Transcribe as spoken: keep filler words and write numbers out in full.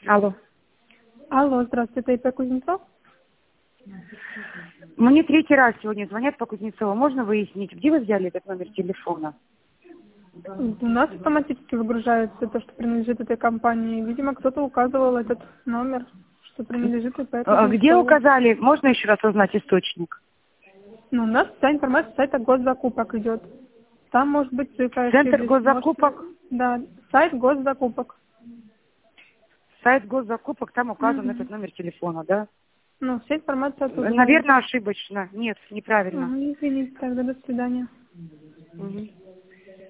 Алло. Алло, здравствуйте, это И П Кузнецов? Мне третий раз сегодня звонят по Кузнецову. Можно выяснить, где вы взяли этот номер телефона? У нас автоматически выгружается то, что принадлежит этой компании. Видимо, кто-то указывал этот номер, что принадлежит И П А, Где Кузнецову. указали? Можно еще раз узнать источник? Ну, у нас вся информация с сайта госзакупок идет. Там может быть цифра. Центр госзакупок? Можете... Да, сайт госзакупок. Сайт госзакупок, там указан Мгм. этот номер телефона, да? Ну, вся информация оттуда. Наверное, ошибочно. Нет, неправильно. Ага, извините, тогда до свидания. Мгм.